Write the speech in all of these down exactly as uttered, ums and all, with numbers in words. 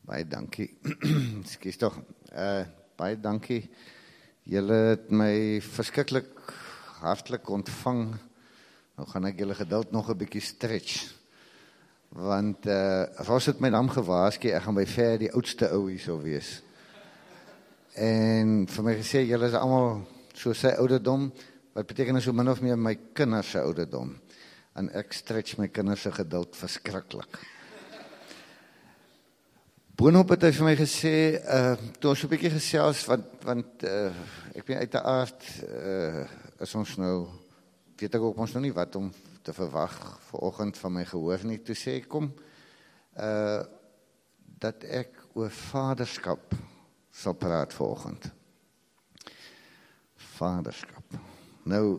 Baie dankie. Ekskuus tog. Uh, baie dankie. Julle het my verskriklik hartlik ontvang. Nou gaan ek julle geduld nog 'n bietjie stretch. Want uh, Ros het my dan gewaarsku, ek gaan by ver die oudste ou hierso wees. En vir my gesê, julle is almal so sy ouderdom, wat beteken so min of meer my kinders se ouderdom. En ek stretch my kinders se geduld verskriklik. Boonop het hy vir my gesê, uh, toe ons so 'n bietjie gesels, want, want uh, ek ben uit die aard, uh, is ons nou, weet ek ook ons nou nie wat om te verwag vanoggend van my gehoor nie, toe sê ek kom, uh, dat ek oor vaderskap sal praat vanoggend. Vaderskap. Nou,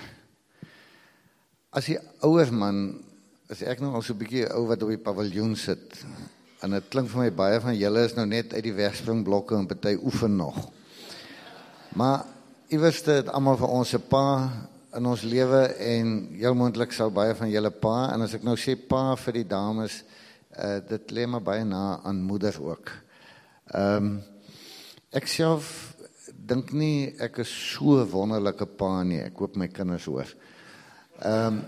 as die ouer man, is ek nou al so 'n bietjie ou wat op die paviljoen sit, en het klink vir my baie van julle is nou net uit die wegspringblokke en party oefen nog. Maar iewers het almal vir ons 'n pa in ons lewe en heel moontlik sal baie van julle pa, en as ek nou sê pa vir die dames, uh, dit lê maar baie na aan moeder ook. Um, ek self dink nie ek is so wonderlike pa nie, ek hoop my kinders hoor. Um,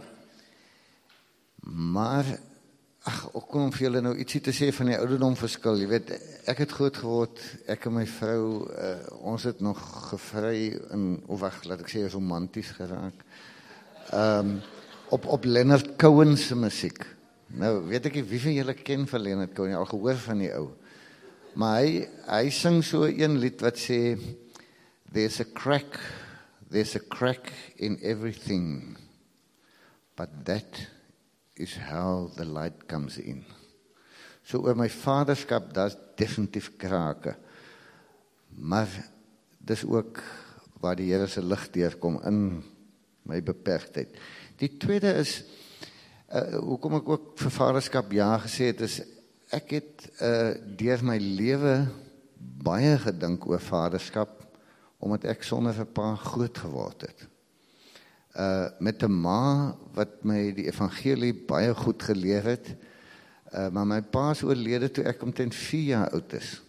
maar Ag, ook om vir julle nou ietsie te sê van die ouderdom verskil, jy weet, ek het groot geword, ek en my vrou, uh, ons het nog gevry, in, of wacht, laat ek sê, romanties geraak, um, op, op Leonard Cohen se musiek. Nou, weet ek nie, wie van julle ken van Leonard Cohen, al gehoor van die ou, maar hy, hy sing so een lied wat sê, there's a crack, there's a crack in everything, but that is how the light comes in. So oor my vaderskap, daar is definitief krake. Maar dis ook waar die Here se lig deurkom in my beperktheid. Die tweede is, uh, hoekom ek ook vir vaderskap ja gesê het, is ek het uh, deur my lewe baie gedink oor vaderskap, omdat ek sonder 'n pa groot geword het. Uh, met 'n ma wat my die evangelie baie goed geleer het, uh, maar my pa is oorlede toe ek omtrent vier jaar oud is.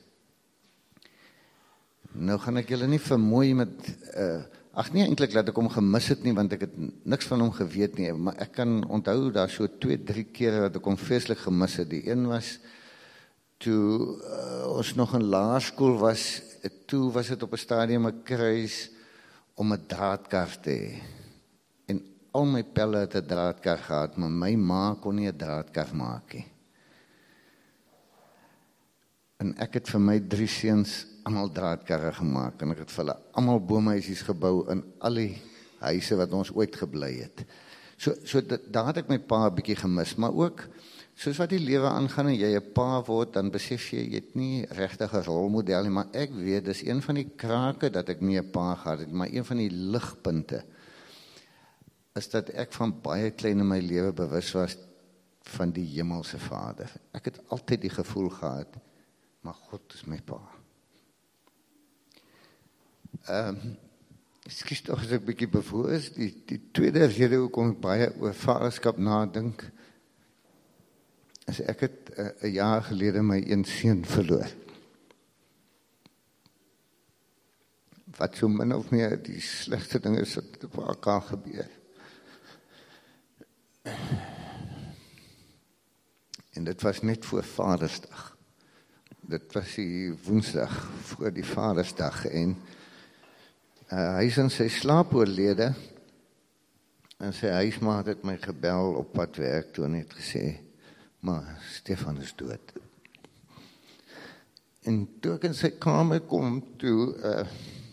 Nou gaan ek julle nie vermoei met, uh, ag nie eintlik dat ek hom gemis het nie, want ek het niks van hom geweet nie, maar ek kan onthou daar so twee, drie kere dat ek hom vreeslik gemis het. Die een was, toe uh, ons nog in laerskool was, toe was het op 'n stadium 'n kruis om 'n draadkar te hê. Al my pelle het 'n draadkar gehad, maar my ma kon nie 'n draadkar maak nie. En ek het vir my drie seuns almal draadkarre gemaak, en ek het vir hulle almal boomhuisies gebou in al die huise wat ons ooit gebly het. So, so daar het ek my pa 'n bietjie gemis, maar ook, soos wat die lewe aangaan en jy 'n pa word, dan besef jy, jy het nie regtig 'n rolmodel nie, maar ek weet, dis een van die krake dat ek nie 'n pa gehad het, maar een van die ligpunte, is dat ek van baie klein in my lewe bewus was van die hemelse Vader. Ek het altyd die gevoel gehad, maar God is my pa. Um, Ekskuus tog as ek bietjie bevoor is, die, die tweede rede hoekom ek baie oor vaderskap nadink, is ek het 'n uh, jaar gelede my een seun verloor. Wat so min of meer die slegste ding is wat op elkaar gebeur. En dit was net voor Vadersdag. Dit was die woensdag voor die Vadersdag. En uh, hy is in sy slaap oorlede. En sy huismaat het my gebel op pad werk toe en het gesê, maar Stefan is dood. En toe ek in sy kamer kom, toe, uh,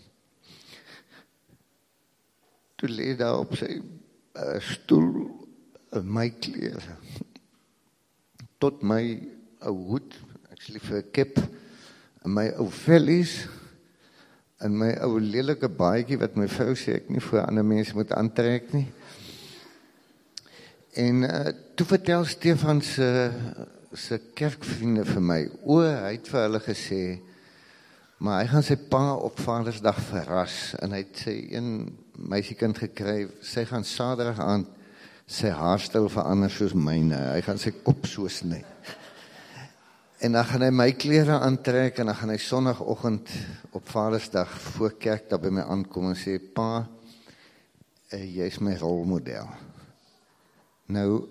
toe lê daar op sy uh, stoel my klere, tot my ou hoed, ek is lief vir 'n kip, en my ou vellies, en my ou lelike baadjie, wat my vrou sê, ek nie vir ander mense moet aantrek nie. En uh, toe vertel Stefan se, se kerkvriende vir my, o, hy het vir hulle gesê, maar hy gaan sy pa op Vadersdag verras, en hy het sy een meisiekind gekry, sy gaan Saterdag aand sy haarstyl verander soos myne, hy gaan sy kop so sny. En dan gaan hy my klere aantrek en dan gaan hy sonnagoggend op Vadersdag voor kerk daar by my aankom en sê, pa, uh, jy is my rolmodel. Nou,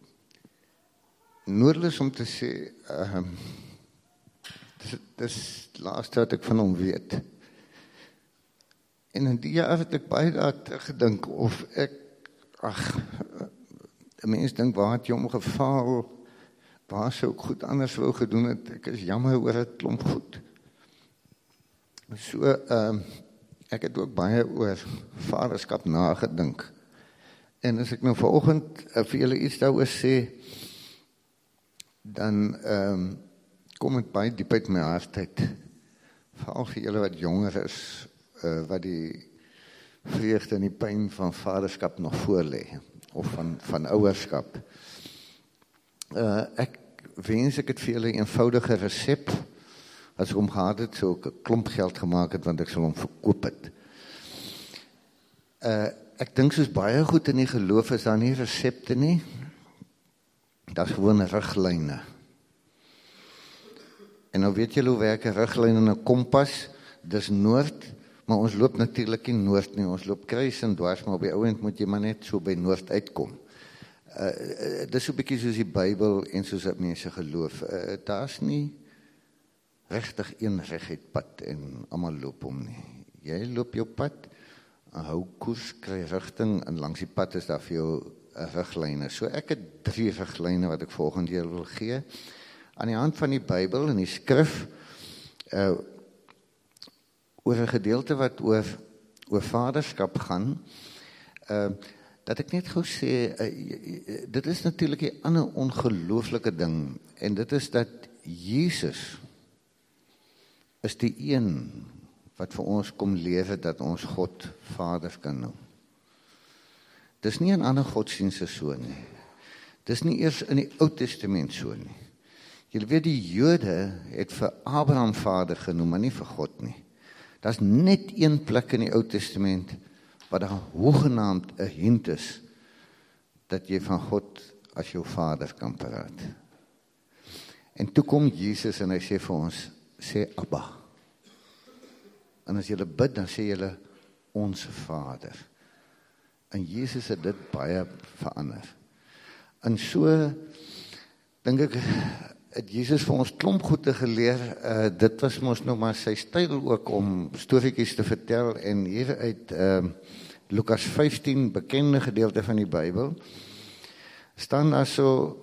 noodloos om te sê, uh, dis, dis die laaste wat ek van hom weet. En in die jaar het ek baie daar teruggedink of ek, ag, 'n mens dink, waar het jy omgeval? Waar sou ek goed anders wou gedoen het? Ek is jammer oor 'n klomp goed. So, uh, ek het ook baie oor vaderskap nagedink. En as ek nou vanoggend uh, vir julle iets daaroor sê, dan um, kom het baie diep uit my hart uit. Veral vir julle wat jonger is, uh, wat die vreugde en die pyn van vaderskap nog voorlê, of van, van ouerskap. Uh, ek wens ek het vir julle 'n eenvoudige resep, as ek hom gehad het, so ek 'n klomp geld gemaak het, want ek sal hom verkoop het. Uh, ek dink soos baie goed in die geloof is daar nie resepte nie, dat is gewoon riglyne. En nou weet julle hoe werk 'n riglyn en 'n kompas, dis noord, maar ons loop natuurlik nie noord nie, ons loop kruis en dwars, maar op die ouend moet jy maar net so by noord uitkom. Uh, uh, dis so 'n bietjie soos die Bybel en soos dat mense geloof. Uh, daar's nie regtig een reguit pad en almal loop hom nie. Jy loop jou pad, hou koers, kry rigting en langs die pad is daar vir jou uh, riglyne. So ek het drie riglyne wat ek volgende keer wil gee. Aan die hand van die Bybel en die skrif uh, oor 'n gedeelte wat oor oor vaderskap gaan. Uh, dat ek net gou sê, uh, dit is natuurlik 'n ander ongelooflike ding, en dit is dat Jesus is die een wat vir ons kom lewe dat ons God Vader kan noem. Dis nie 'n ander godsdienste so nie. Dis nie eers in die Ou Testament so nie. Julle weet die Jode het vir Abraham Vader genoem, maar nie vir God nie. Daar's net een plek in die Ou Testament wat daar hoegenaamd 'n hint is dat jy van God as jou Vader kan praat. En toe kom Jesus en hy sê vir ons, sê Abba. En as julle bid, dan sê julle ons Vader. En Jesus het dit baie verander. En so dink ek het Jesus vir ons klomp goede geleer. Uh, dit was mos nou maar sy styl ook om storieetjies te vertel, en hier uit uh, Lukas vyftien, bekende gedeelte van die Bybel, staan daar so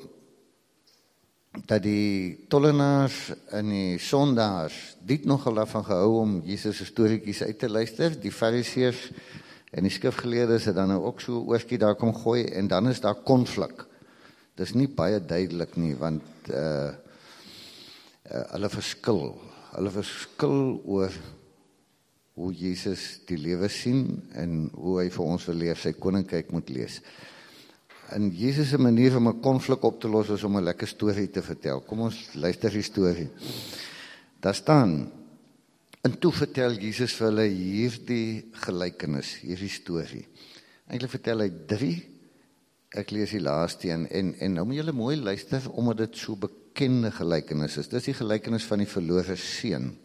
dat die tollenaars en die sondaars dit nogal daarvan gehou om Jesus se storieetjies uit te luister. Die fariseërs en die skrifgeleerdes het dan nou ook so oortjie daar kom gooi, en dan is daar konflik. Dis nie baie duidelik nie, want uh, uh, hulle verskil. Hulle verskil oor hoe Jesus die lewe sien en hoe hy vir ons wil leer sy koninkryk moet lees. En Jesus se manier om 'n konflik op te los is om 'n lekker storie te vertel. Kom ons luister die storie. Daar staan, en toe vertel Jesus vir hulle hierdie gelykenis, hierdie storie. Eintlik vertel hy drie. Ek lees die laaste een, en, en nou moet julle mooi luister, omdat dit so bekende gelykenis is. Dis die gelykenis van die verlore seun.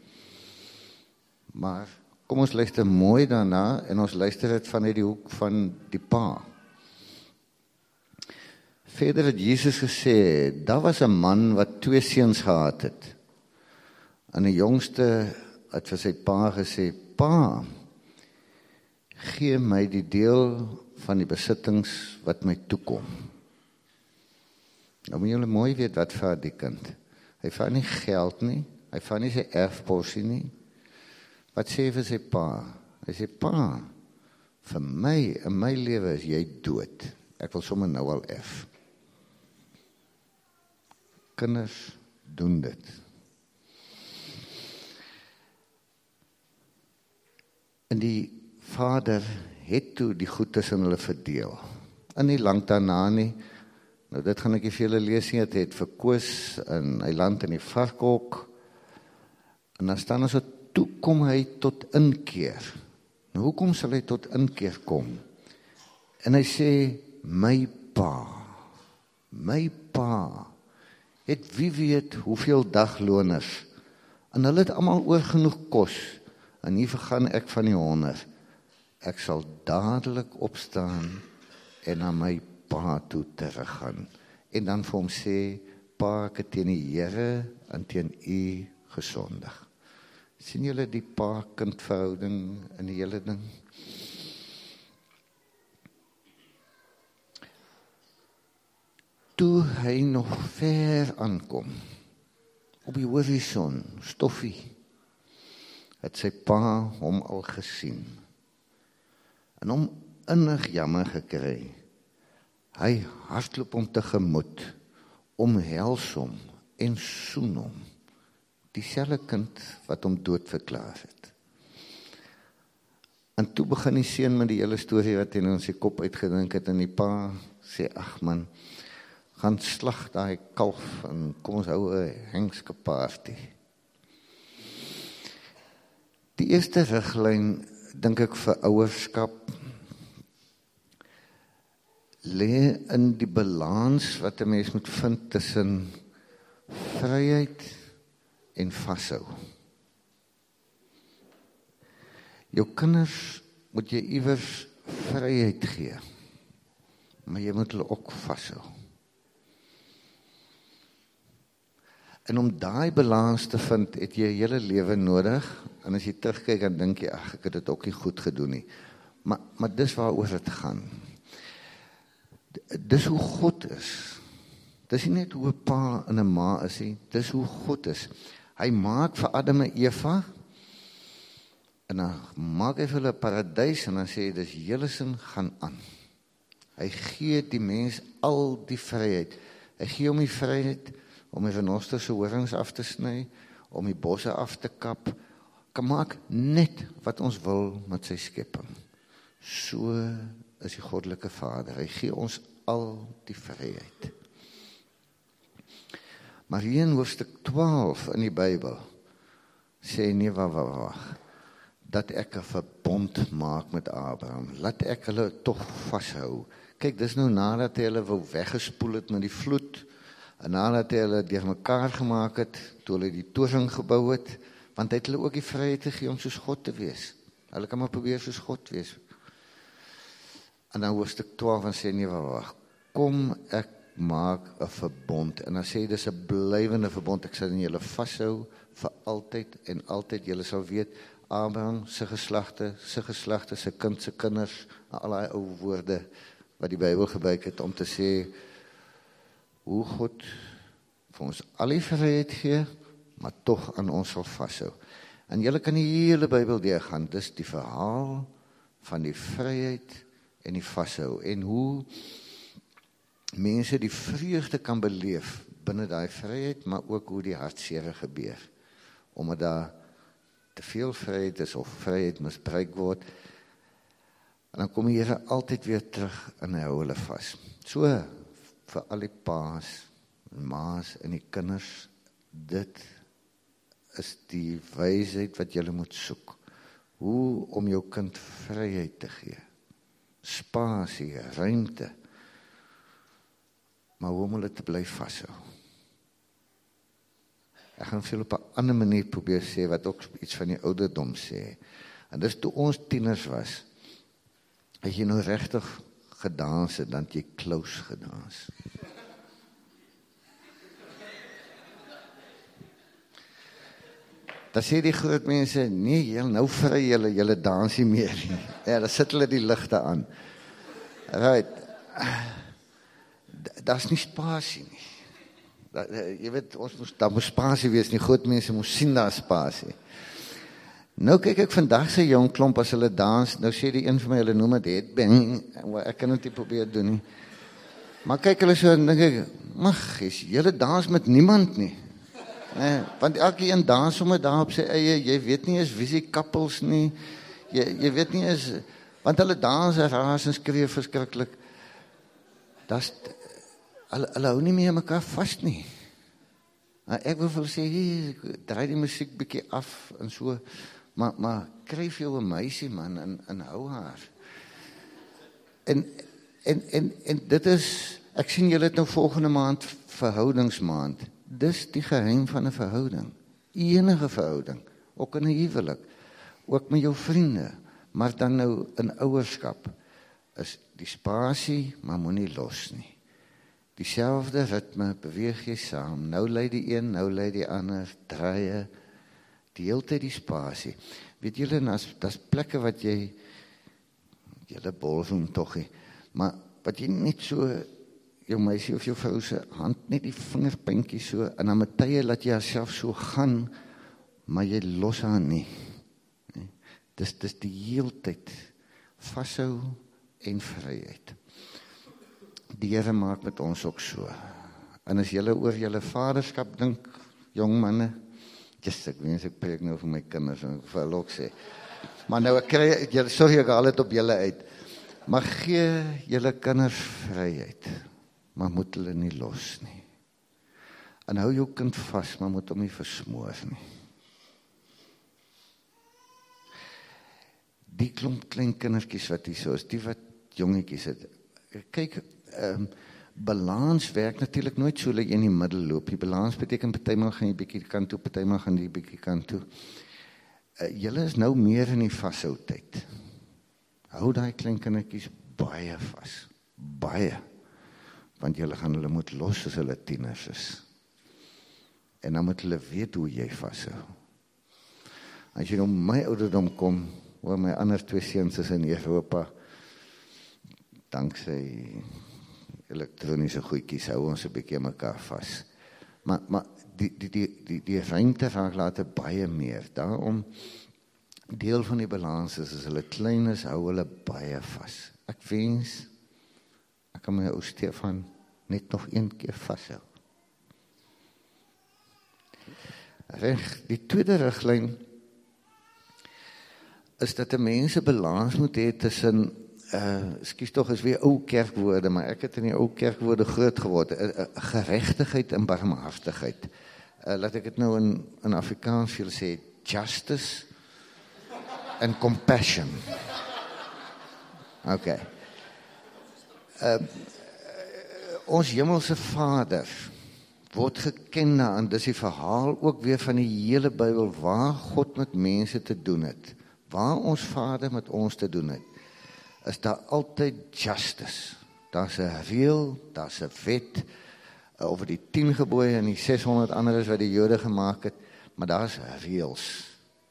Maar kom ons luister mooi daarna, en ons luister dit vanuit die hoek van die pa. Verder het Jesus gesê, daar was 'n man wat twee seuns gehad het. En die jongste het vir sy pa gesê, pa, gee my die deel van die besittings wat my toekom. Nou moet julle mooi weet wat vir die kind. Hy vat nie geld nie, hy vat nie sy erfporsie nie. Wat sê vir sy pa? Hy sê, pa, vir my, in my lewe is jy dood. Ek wil sommer nou al erf. Kinders doen dit. En die vader het toe die goed tussen hulle verdeel. En nie lang daarna nie, nou dit gaan ek nie vir julle lees nie, het het verkoos en hy land in die varkhok. En dan staan er so, toe kom hy tot inkeer. Nou hoekom sal hy tot inkeer kom? En hy sê, my pa, my pa het wie weet hoeveel dagloners, en hulle het almal oor genoeg kos, en hier vergaan ek van die honder. Ek sal dadelik opstaan, en na my pa toe teruggaan, en dan vir hom sê, pa, ek het teen die Here, en teen u gesondig. Sien julle die pa-kind verhouding in die hele ding? Toe hy nog ver aankom, op die horison, stoffie, het sy pa hom al gesien, en hom innig jammer gekry. Hy hardloop hom tegemoet, omhels hom en soen hom, dieselfde kind wat hom dood verklaar het. En toe begin die seun met die hele storie wat hy in sy kop uitgedink het, en die pa sê, ag man, gaan slag daai kalf, en kom ons hou 'n hengskaparty. Die eerste riglyn, dink ek vir ouerskap, lê in die balans wat 'n mens moet vind tussen vryheid en vashou. Jou kinders moet jy iewers vryheid gee, maar jy moet hulle ook vashou. En om daai balans te vind, het jy 'n hele lewe nodig, en as jy terugkyk, dan dink jy, ag, ek het dit ook nie goed gedoen nie. Maar, maar dis waaroor dit gaan. Dis hoe God is. Dis nie net hoe 'n pa en 'n ma is nie, dis hoe God is. Hy maak vir Adam en Eva, en dan maak hy vir hulle 'n paradys, en dan sê hy, dis julle sin, gaan aan. Hy gee die mens al die vryheid. Hy gee hom die vryheid om die renoster se horings af te sny, om die bosse af te kap, kan maak net wat ons wil met sy skepping. So is die goddelike Vader. Hy gee ons al die vryheid. Maar hier in hoofstuk twaalf in die Bybel sê nee, wag, wag, wag, dat ek 'n verbond maak met Abraham. Laat ek hulle tog vashou. Kyk, dis nou nadat hy hulle wou weggespoel het met die vloed, en nadat hy hulle deurmekaar gemaak het, toe hulle die toring gebou het, want hy het hulle ook die vryheid gegee om soos God te wees. Hulle kan maar probeer soos God wees. En dan hoofstuk twaalf en sê nee, wag, kom ek maak 'n verbond, en dan sê dis 'n blywende verbond, ek sal in julle vashou vir altyd en altyd. Julle sal weet, Abraham se geslagte, se geslagte, se kind se kinders, al daai ou woorde wat die Bybel gebruik het om te sê hoe God vir ons al die vryheid gee, maar tog aan ons sal vashou. En julle kan die hele Bybel deurgaan, dis die verhaal van die vryheid en die vashou, en hoe mense die vreugde kan beleef binne daai vryheid, maar ook hoe die hartseer gebeur, omdat daar te veel vryheid is, of vryheid misbruik word, en dan kom die Here altyd weer terug en hy hou hulle vas. So, vir al die paas, en maas en die kinders, dit is die wysheid wat julle moet soek. Hoe om jou kind vryheid te gee. Spasie, ruimte. Maar hoe om hulle te bly vashou. Ek gaan veel op 'n ander manier probeer sê, wat ook iets van die ouderdom sê. En dis toe ons tieners was, as jy nou regtig gedans het, dan het jy close gedans. Dan sê die groot mense, nee, jylle, nou vry jylle, jylle dans nie meer nie. Ja, dan sit hulle die ligte aan. Right. Daar is nie spasie nie. Da, jy weet, ons moes, daar moes spasie wees, nie groot mense moes sien daar spasie. Nou kyk ek vandag sy jong klomp as hulle dans, nou sê die een van my, hulle noem het headbang, ek kan het nie probeer doen nie. Maar kyk hulle so, en denk ek, mag, julle dans met niemand nie. Nee, want elke een dans sommer daar op sy eie, jy weet nie eens wie sy kappels nie, jy, jy weet nie eens, want hulle dans en raas en skreef verskrikkelijk, das, hulle, hulle hou nie meer mekaar vast nie. Nou, ek wil vir hulle sê, hey, draai die muziek bykie af en so, maar, maar kryf jou een meisie man en, en hou haar. En, en, en, en dit is, ek sien julle het nou volgende maand verhoudingsmaand. dis die geheim van 'n verhouding. Enige verhouding, ook in 'n huwelik, ook met jou vriende, maar dan nou in ouerskap, is die spasie, maar moenie los nie. Dieselfde ritme, beweeg jy saam, nou lei die een, nou lei die ander, draai, die hele tyd die spasie. Weet julle, as daar's plekke wat jy, julle bolsum toggie, maar wat jy net so, jou meisie of jou vrou se hand, net die vingerpuntjie so, en dan met tye laat jy haarself so gaan, maar jy los haar nie. Dis, dis die hele tyd vashou en vryheid. Die Here maak met ons ook so. En as julle oor julle vaderskap dink, jong manne, just ek wens ek preek nou vir my kinders, en vir hulle ook sê, maar nou ek kry, julle, sorry ek haal dit op julle uit, maar gee julle kinders vryheid, maar moet hulle nie los nie. En hou jou kind vas, maar moet hom nie versmoor nie. Die klomp klein kindertjies wat hier so is, die wat jongetjies het, kyk, um, balans werk natuurlik nooit so dat jy in die middel loop. Die balans beteken partymal gaan jy bietjie kant toe, partymal gaan jy bietjie kant toe. Uh, julle is nou meer in die vashou tyd. Hou daai klein kindertjies baie vas, baie, want julle gaan hulle moet los as hulle tieners is. En dan moet hulle weet hoe jy vashou. As jy nou my ouderdom kom, waar my ander twee seuns is in Europa, danksy elektroniese goedjies hou ons 'n bietjie mekaar vas. Maar, maar die, die, die, die, die ruimte raak later baie meer. Daarom, deel van die balans is, as hulle klein is, hou hulle baie vas. Ek wens, ek kan my ou Stefan net nog een keer vashou. Reg, die tweede riglyn is dat 'n mens 'n balans moet hê tussen, uh, ekskuus tog is weer ou kerkwoorde, maar ek het in die ou kerkwoorde groot geword, uh, uh, geregtigheid en barmhartigheid. Uh, laat ek dit nou in, in Afrikaans vir julle sê, justice and compassion. Ok. Uh, ons hemelse Vader word geken daarin, dis die verhaal ook weer van die hele Bybel, waar God met mense te doen het, waar ons Vader met ons te doen het, is daar altyd justice. Daar's 'n reël, daar's 'n wet, over die tien gebooie en die seshonderd anderes wat die Jode gemaak het, maar daar's reëls.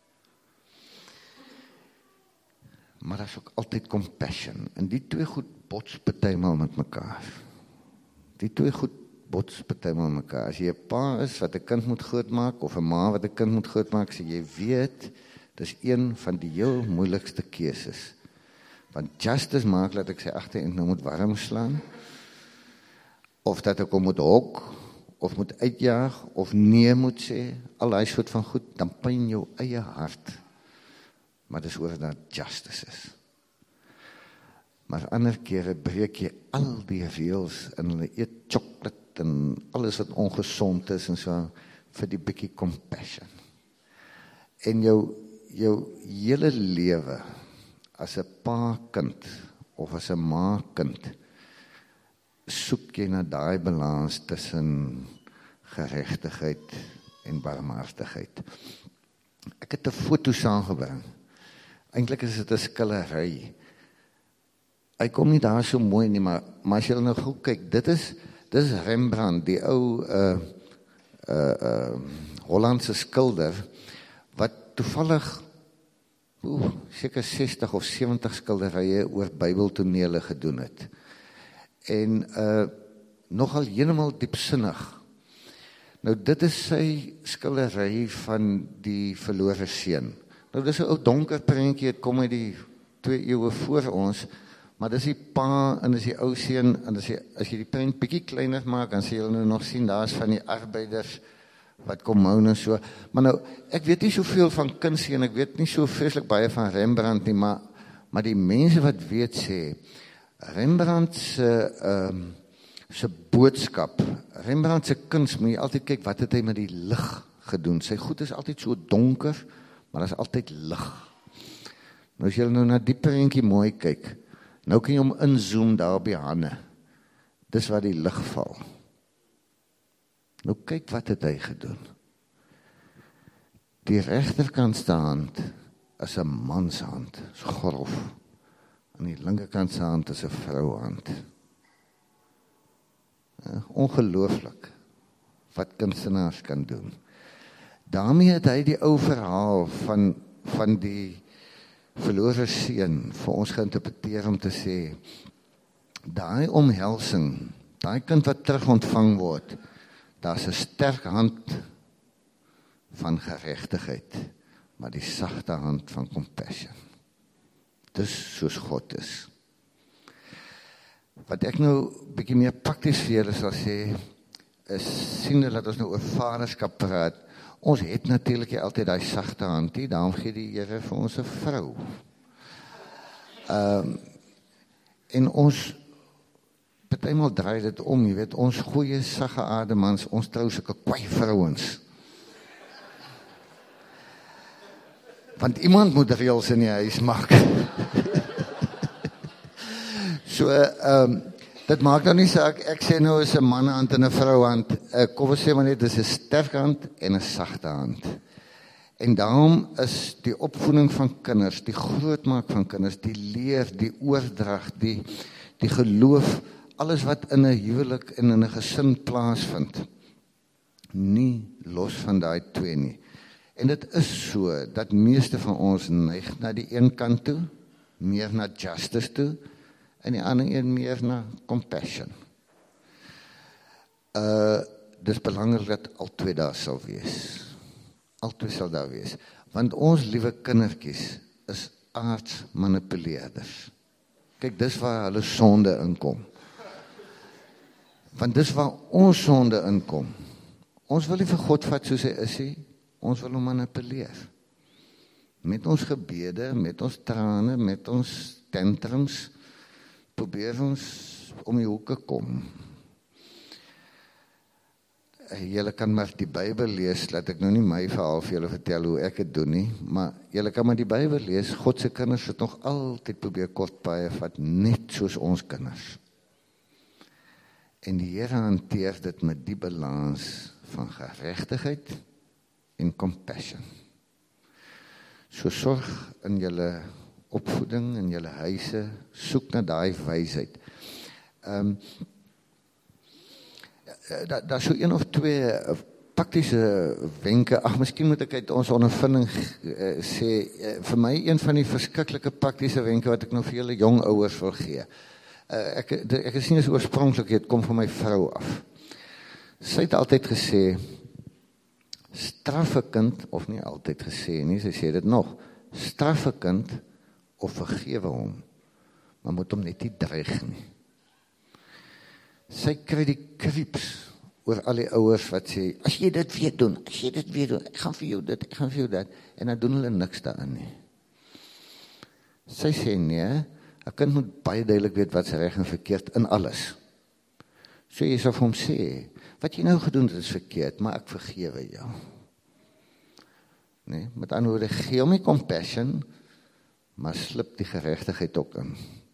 Maar daar's ook altyd compassion, en die twee goed bots partymal met mekaar. Die twee goed bots partymal met mekaar. As jy 'n pa is wat 'n kind moet grootmaak, of 'n ma wat 'n kind moet grootmaak, sê jy weet, dis een van die heel moeilikste keuses. Want justice maak, laat ek sê, agtereind nou moet warm slaan, of dat ek hom moet hok, of moet uitjaag, of nee moet sê, al die soort van goed, dan pyn jou eie hart. Maar dis oor dat justice is. Maar ander kere breek jy al die reëls, en hulle eet chocolate, en alles wat ongesond is, en so, vir die bietjie compassion. En jou, jou hele lewe, as 'n pa-kind, of as 'n ma-kind, soek jy na daai balans tussen geregtigheid en barmhartigheid. Ek het 'n foto saamgebring. Eintlik is dit 'n skillery. Hy kom nie daar so mooi nie, maar, maar as jy nou goed kyk, dit is, dit is Rembrandt, die ou uh, uh, uh, Hollandse skilder, wat toevallig oeh, seker sestig of sewentig skilderye oor Bybeltonele gedoen het. En uh, nogal heeltemal diepsinnig. Nou dit is sy skildery van die verlore seun. Nou dis 'n ou donker prentjie, dit kom uit die twee eeue voor ons, maar dis die pa en dis die ou seun, en dis die, as jy die prent bietjie kleiner maak, dan sê jy nou nog sien, daar is van die arbeiders wat kom hou en so. Maar nou, ek weet nie soveel van kuns en ek weet nie so vreeslik baie van Rembrandt nie, maar, maar die mense wat weet sê, Rembrandt se um, se boodskap, Rembrandt se kuns, moet jy altyd kyk, wat het hy met die lig gedoen? Sy goed is altyd so donker, maar daar is altyd lig. Nou as jy nou na die prentjie mooi kyk, nou kan jy hom inzoom daar op die hande. Dis waar die lig val. Nou kyk wat het hy gedoen. Die regterkantste hand is 'n mans hand, is grof. En die linkerkantste hand is 'n vrouhand. Ja, ongelooflik wat kunstenaars kan doen. Daarmee het hy die ou verhaal van, van die verlore seun vir ons geïnterpreteer om te sê, daai omhelsing, daai kind wat terug ontvang word, daar's 'n sterk hand van geregtigheid, maar die sagte hand van compassion. Dis soos God is. Wat ek nou bietjie meer prakties vir julle sal sê, is sien dat ons nou oor vaderskap praat. Ons het natuurlik nie altyd daai sagte hand nie, daarom gee die Here vir ons 'n vrou. Um, en ons partymal draai dit om, jy weet, ons goeie sagge ademans, ons trou sulke kwaai vrouens. Want iemand moet reëls in die huis maak. So, um, dit maak nou nie saak, ek sê nou is 'n manhand en 'n vrouhand, uh, kom ons sê maar net, dis 'n sterk hand en 'n sagte hand. En daarom is die opvoeding van kinders, die grootmaak van kinders, die leer, die oordrag, die, die geloof, alles wat in 'n huwelik en in 'n gesin plaasvind, nie los van daai twee nie. En dit is so, dat meeste van ons neig na die een kant toe, meer na justice toe, en die ander een meer na compassion. Uh, dis belangrik dat albei daar sal wees. Albei sal daar wees. Want ons liewe kindertjies is aardsmanipuleerders. Kyk, dis waar hulle sonde inkom. Want dis waar ons sonde inkom. Ons wil nie vir God vat soos hy is nie, ons wil hom manipuleer. Met ons gebede, met ons trane, met ons tantrums, probeer ons om die hoeke kom. Julle kan maar die Bybel lees, laat ek nou nie my verhaal vir julle vertel hoe ek het doen nie, maar julle kan maar die Bybel lees, God se kinders het nog altyd probeer kort paaie vat, net soos ons kinders. En die Here hanteer dit met die balans van geregtigheid en compassion. So sorg in julle opvoeding, in julle huise, soek na daai wysheid. Ehm um, Daar da so een of twee praktiese wenke, ag, miskien moet ek uit ons ondervinding uh, sê, uh, vir my een van die verskriklike praktiese wenke wat ek nou vir julle jong ouers wil gee. Uh, ek, de, ek is nie eens oorspronklik, het kom van my vrou af. Sy het altyd gesê, straf 'n kind, of nie altyd gesê nie, sy sê dit nog, straf 'n kind of vergewe hom, maar moet hom net nie dreig nie. Sy kry die krips oor al die ouers wat sê, as jy dit weer doen, as jy dit weer doen, ek gaan vir jou dit, ek gaan vir jou dat, en dan doen hulle niks daarin nie. Sy sê nee, 'n kind moet baie duidelik weet wat is reg en verkeerd in alles. So jy sal vir hom sê, wat jy nou gedoen het is verkeerd, maar ek vergewe jou. Nee, met ander woorde, gee hom die compassion, maar slip die geregtigheid ook in.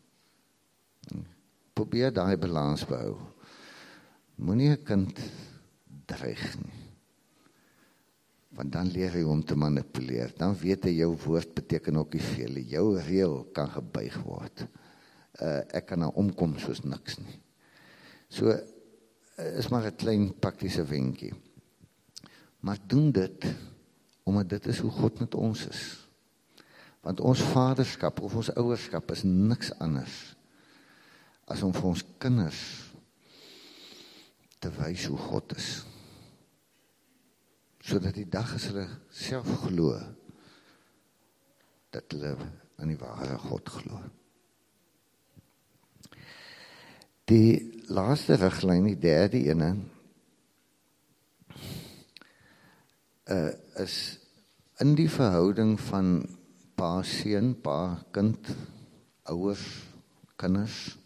Probeer daai balans behou. Moenie 'n kind dreig nie. Want dan leer hy om te manipuleer. Dan weet hy jou woord beteken ook nie veel. Jou reël kan gebuig word. Uh, ek kan nou omkom soos niks nie. So uh, is maar 'n klein praktiese wenkie. Maar doen dit omdat dit is hoe God met ons is. Want ons vaderskap of ons ouerskap is niks anders as om vir ons kinders te wys hoe God is. Sodat die dag as hulle self glo, dat hulle aan die ware God glo. Die laaste riglyn, die derde ene, uh, is in die verhouding van pa seun, pa kind, ouers, kinders,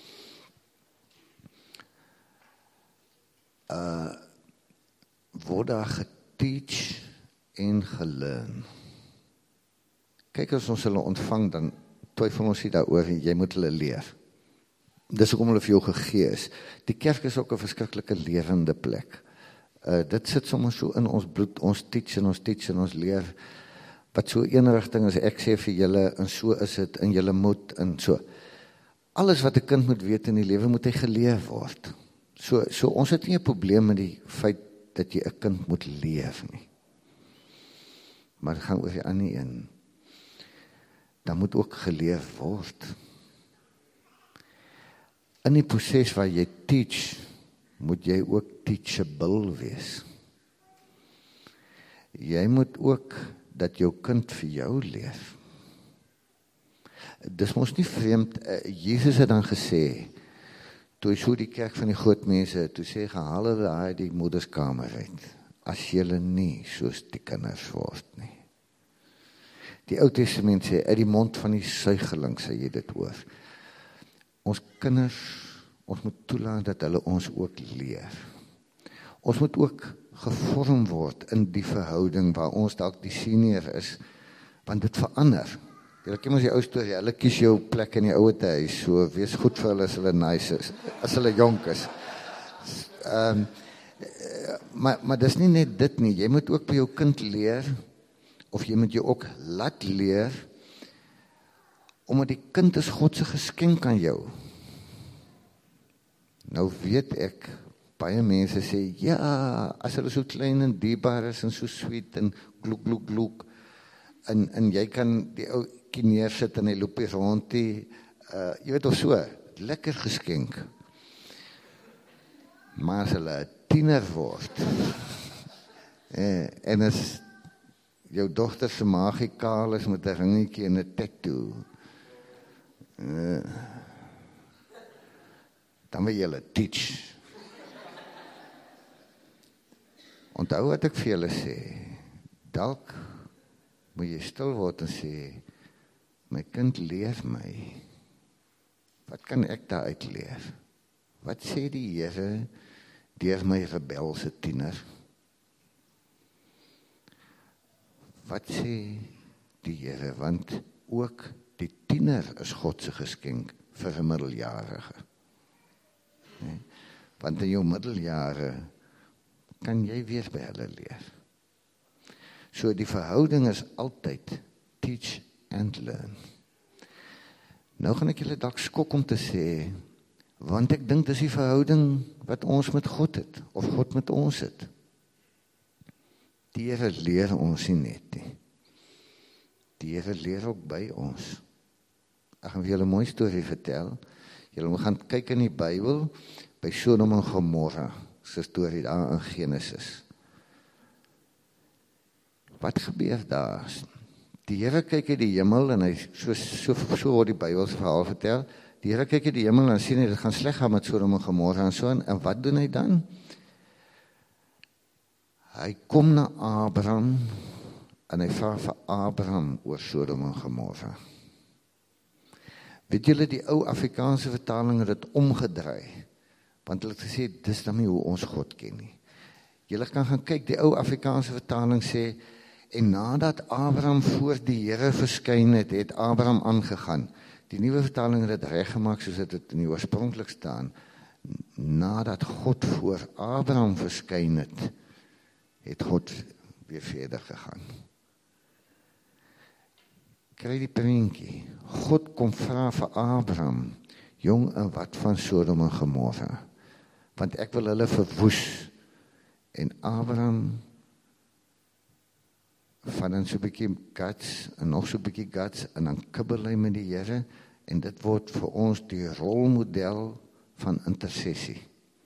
Uh, word daar geteach en gelearn. Kyk, as ons hulle ontvang, dan twyfel ons nie daaroor, jy moet hulle leer. Dis hoekom hulle vir jou gegee is. Die kerk is ook 'n verskriklike lerende plek. Uh, dit sit sommer so in ons bloed, ons teach en ons teach en ons leer, wat so een rigting is, ek sê vir julle, en so is dit, en julle moet, en so. Alles wat 'n kind moet weet in die lewe, moet hy geleer word. So, so ons het nie 'n probleem met die feit dat jy 'n kind moet leef nie. Maar dit gaan oor die ander een. Dan moet ook geleef word. In die proses waar jy teach, moet jy ook teachable wees. Jy moet ook dat jou kind vir jou leef. Dis mos nie vreemd, Jesus het dan gesê, toe hy so die kerk van die groot mense, toe sê, gehaal hulle daar die moederskamer uit, as julle nie soos die kinders word nie. Die Ou Testament sê, uit die mond van die suigeling sê jy dit hoor. Ons kinders, ons moet toelaat dat hulle ons ook leer. Ons moet ook gevorm word in die verhouding waar ons dalk die senior is, want dit verander. Julle ken mos die ou storie, hulle kies jou plek in die ouete huis, so wees goed vir hulle as hulle nice is, as hulle jonk is. Um, maar, maar dis nie net dit nie, jy moet ook by jou kind leer, of jy moet jou ook laat leer, omdat die kind is God se geskenk aan jou. Nou weet ek, baie mense sê, ja, as hulle so klein en dierbaar is, en so sweet, en gloek, gloek, gloek, en, en jy kan die ou neersit en hy loop hier rond die, uh, jy weet of so, lekker geskenk. Maar as hulle 'n tiener word, eh, en as jou dogter se maagie kaal is met 'n ringetjie en 'n tattoo, uh, dan wil jy hulle teach. Onthou wat ek vir julle sê, dalk moet jy stil word en sê, my kind leer my. Wat kan ek daaruit leer? Wat sê die Here deur my rebelse tiener? Wat sê die Here? Want ook die tiener is God se geskenk vir 'n middeljarige. Nee? Want in jou middeljare kan jy weer by hulle leer. So die verhouding is altyd teach and learn. Nou gaan ek julle dalk skok om te sê, want ek dink dis die verhouding wat ons met God het, of God met ons het. Die Here leer ons nie net nie. Die Here leer ook by ons. Ek gaan vir julle 'n mooi storie vertel. Julle moet gaan kyk in die Bybel, by Sodom en Gomorra, se storie daar in Genesis. Wat gebeur daar? Die Here kyk uit die hemel, en hy, so, so, so word die Bybelse verhaal vertel, die Here kyk uit die hemel, en sien hy, dit gaan sleg gaan met Sodom en Gomorra en so, en wat doen hy dan? Hy kom na Abraham, en hy vra vir Abraham oor Sodom en Gomorra. Weet julle, die ou Afrikaanse vertaling het dit omgedraai, want hulle het gesê, dis dan nie hoe ons God ken nie. Julle kan gaan kyk, die ou Afrikaanse vertaling sê, en nadat Abraham voor die Here verskyn het, het Abraham aangegaan. Die nuwe vertaling het dit reggemaak soos dit in die oorspronklik staan. Nadat God voor Abraham verskyn het, het God weer verder gegaan. Kry die prentjie. God kom vra vir Abraham, jong, en wat van Sodom en Gomorra? Want ek wil hulle verwoes. En Abraham van dan so 'n bietjie guts, en nog so 'n bietjie guts, en dan kibbel hy met die Here, en dit word vir ons die rolmodel van intersessie.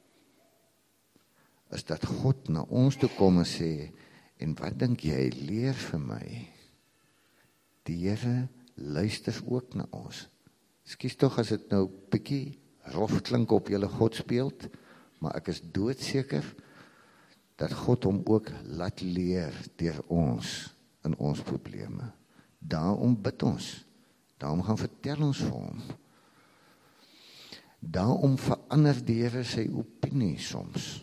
Is dat God na ons toe kom en sê, en wat dink jy, leer vir my? Die Here luister ook na ons. Skus tog as dit nou bietjie rof klink op julle God speelt, maar ek is doodseker dat God hom ook laat leer deur ons in ons probleme. Daarom bid ons. Daarom gaan vertel ons vir hom. Daarom verander die Here sy opinie soms.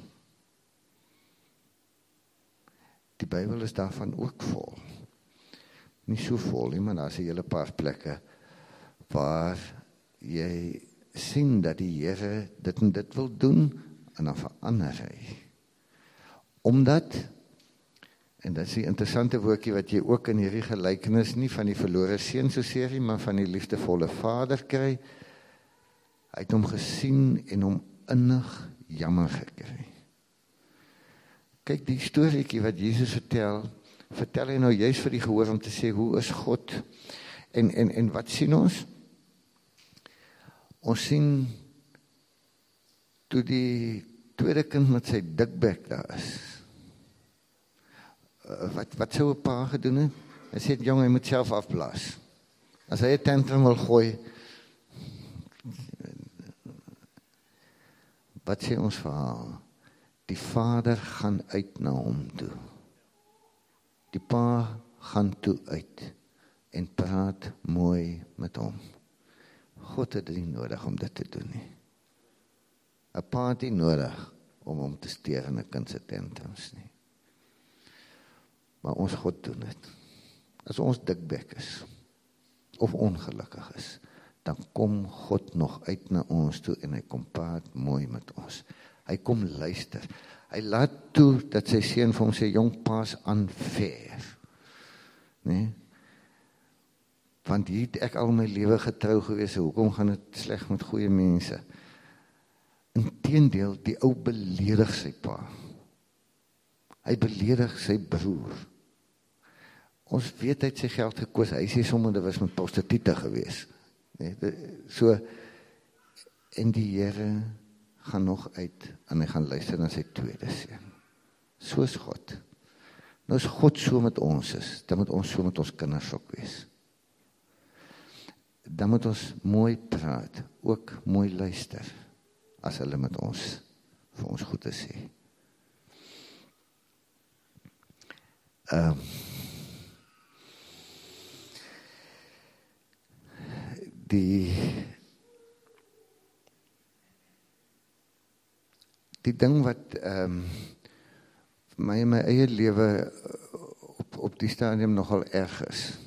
Die Bybel is daarvan ook vol. Nie so vol nie, maar daar is 'n hele paar plekke waar jy sien dat die Here dit en dit wil doen, en dan verander hy. Omdat, en dit is die interessante woordjie wat jy ook in hierdie gelykenis nie van die verlore seun so serie, maar van die liefdevolle vader kry, hy het hom gesien en hom innig jammer gekry. Kyk, die storieetjie wat Jesus vertel, vertel hy nou juist vir die gehoor om te sê, hoe is God? En, en, en wat sien ons? Ons sien, toe die tweede kind met sy dikbek daar is, uh, wat, wat sou 'n pa gedoen het? Hy sê, jong, hy moet self afblaas. As hy 'n tantrum wil gooi, wat sê ons verhaal? Die vader gaan uit na hom toe. Die pa gaan toe uit en praat mooi met hom. God het nie nodig om dit te doen nie. 'n Pa het nie nodig om hom te steur in 'n kind se tantrums nie. Maar ons God doen dit. As ons dikbek is, of ongelukkig is, dan kom God nog uit na ons toe en hy kom praat mooi met ons. Hy kom luister. Hy laat toe dat sy seun vir hom sê, jong, pa's unfair. Nee? Want hier het ek al my lewe getrou gewees, hoekom gaan dit sleg met goeie mense? Inteendeel, die ou beledig sy pa. Hy beledig sy broer. Ons weet hy het sy geld gekoos, hy sê sommer dit was met prostituie gewees. Nee, so, en die Here gaan nog uit, en hy gaan luister na sy tweede seun. So is God. Nou as God so met ons is, dan moet ons so met ons kinders ook wees. Dan moet ons mooi praat, ook mooi luister, as hulle met ons, vir ons goed te sê. Um, die die ding wat um, vir my in my eie lewe op, op die stadium nogal erg is,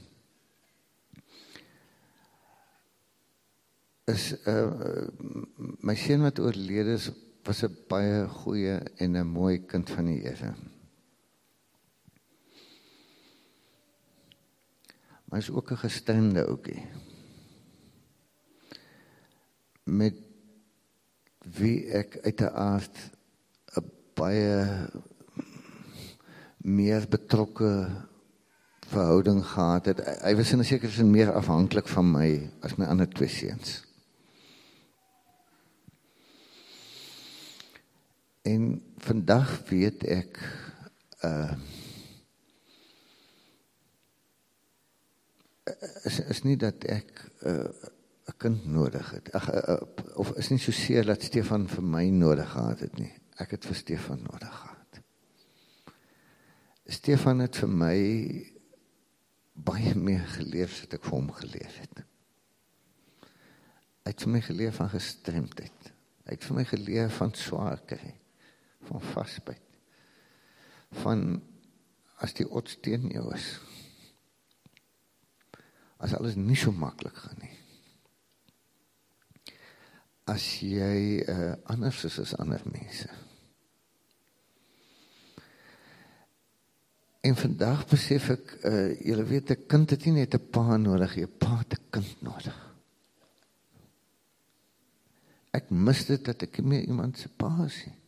is uh, my seun wat oorlede is, was 'n baie goeie en 'n mooi kind van die Here. Maar hy is ook 'n gestremde ouetjie, met wie ek uit 'n aard 'n baie meer betrokke verhouding gehad het. Hy was in 'n sekere sin meer afhanklik van my as my ander twee seuns. En vandag weet ek uh, is, is nie dat ek uh, 'n kind nodig het, Ach, uh, of is nie so seer dat Stefan vir my nodig gehad het nie. Ek het vir Stefan nodig gehad. Stefan het vir my baie meer geleer as ek vir hom geleer het. Hy het vir my geleer van gestremdheid. Hy het vir my geleer van swaar kry, van vasbyt, van as die odds teen jou is, as alles nie so maklik gaan nie, as jy uh, anders is as ander mense. En vandag besef ek, uh, julle weet, 'n kind het nie net 'n pa nodig, 'n pa het 'n kind nodig. Ek mis dit dat ek nie meer iemand se pa is nie.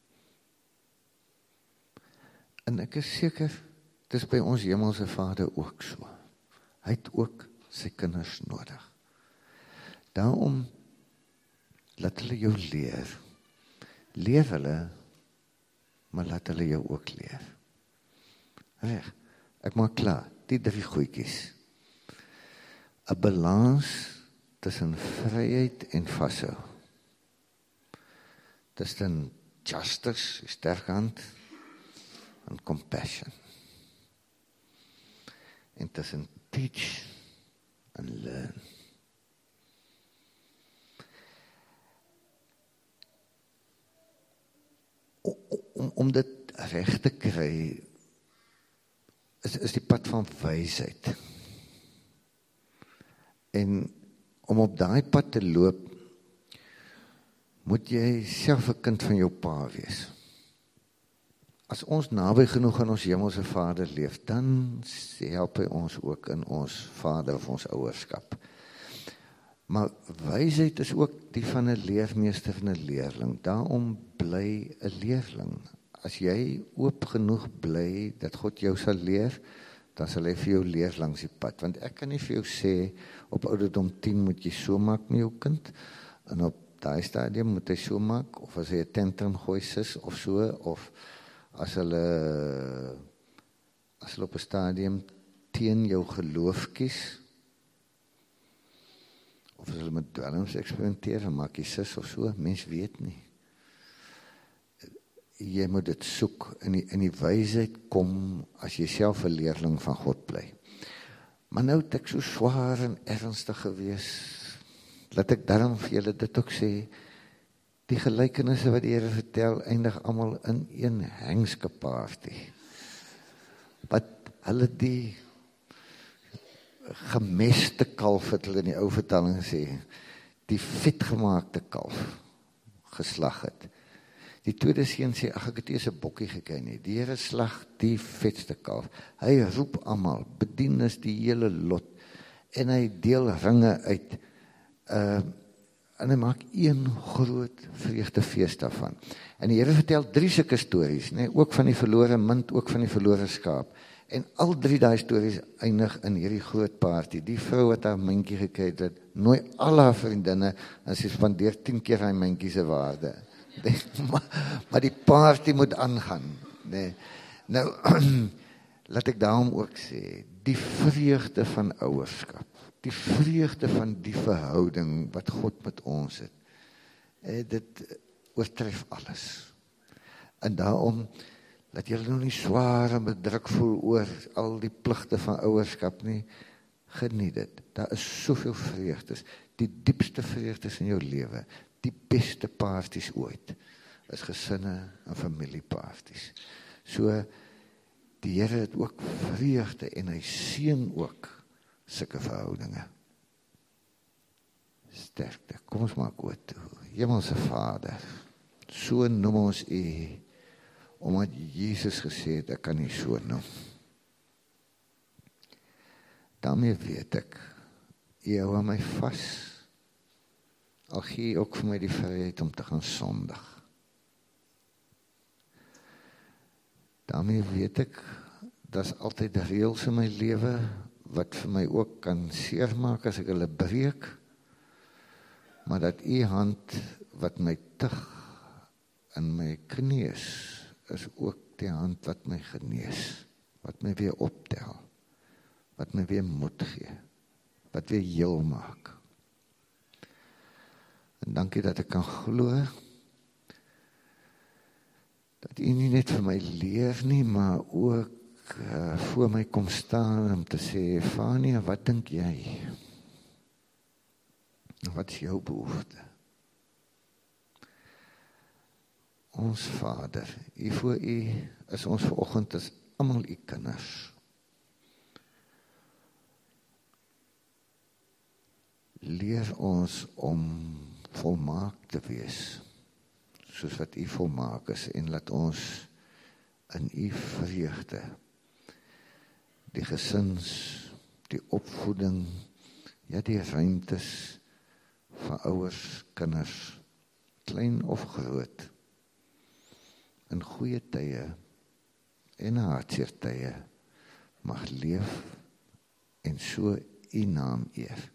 En ek is seker, dit is by ons hemelse Vader ook so. Hy het ook sy kinders nodig. Daarom laat hulle jou leer. Leer hulle, maar laat hulle jou ook leer. Reg, ek maak klaar, die drie goedjies. 'n Balans tussen vryheid en vashou. Tussen justice, die sterk hand, en compassion. En tussen teach en learn. Om, om dit reg te kry, is, is die pad van wysheid. En om op daai pad te loop, moet jy self 'n kind van jou pa wees. as ons naby genoeg aan ons hemelse Vader leef, dan help hy ons ook in ons vader of ons ouerskap. Maar wysheid is ook die van 'n leermeester en 'n leerling. Daarom bly 'n leerling. As jy oop genoeg bly dat God jou sal leer, dan sal hy vir jou leer langs die pad. Want ek kan nie vir jou sê, op ouderdom tien moet jy so maak met jou kind, en op daai stadium moet hy so maak, of as hy 'n tantrum gooi sis, of so, of as hulle, as hulle op 'n stadium teen jou geloof kies, of as hulle met dwelms eksperimenteer, dan maak jy sis of so, mens weet nie. Jy moet dit soek, in die, in die wysheid kom, as jy self 'n leerling van God bly. Maar nou het ek so swaar en ernstig gewees, laat ek daarom vir julle dit ook sê, die gelykenisse wat die Here vertel, eindig almal in een hengskapaartie. Wat hulle die gemeste kalf, het hulle in die ou vertaling sê, die vetgemaakte kalf geslag het. Die tweede seun sê, ag ek het eers 'n bokkie gekry nie. Die Here slag die vetste kalf. Hy roep almal, bedienis die hele lot, en hy deel ringe uit, uh, en hy maak een groot vreugdefees daarvan. En die Here vertel drie sulke stories, nee, ook van die verlore munt, ook van die verlore skaap. En al drie daai stories eindig in hierdie groot party. Die vrou wat haar mandjie gekry het, nooi al haar vriendinne, en sy spandeer tien keer haar mandjie se waarde. Nee, maar, maar die party moet aangaan. Nee. Nou, laat ek daarom ook sê, die vreugde van ouerskap, die vreugde van die verhouding wat God met ons het, eh, dit oortref alles. En daarom, dat julle nou nie swaar en bedruk voel oor al die pligte van ouerskap nie, geniet dit. Daar is soveel vreugdes, die diepste vreugdes in jou lewe, die beste parties ooit, is gesinne en familieparties. So, die Here het ook vreugde, en hy seën ook sulke verhoudinge. Sterkte, kom ons maak oor toe. Hemelse Vader, so noem ons U, omdat Jesus gesê het, ek kan U so noem. Daarmee weet ek, U hou aan my vas, al gee ook vir my die vryheid om te gaan sondig. Daarmee weet ek, daar's altyd reëls in my lewe, wat vir my ook kan seermaak as ek hulle breek, maar dat U hand wat my tig in my knees, is ook die hand wat my genees, wat my weer optel, wat my weer moed gee, wat weer heel maak. En dankie dat ek kan glo, dat U nie net vir my leer nie, maar ook uh, voor my kom staan om te sê, Fania, wat dink jy? Wat is jou behoefte? Ons Vader, U voor U is ons vanoggend is almal U kinders. Leer ons om volmaak te wees, soos wat U volmaak is, en laat ons in U vreugde die gesins, die opvoeding, ja die ruimtes van ouers, kinders, klein of groot, in goeie tye en hartseer tye mag leef en so U naam eer.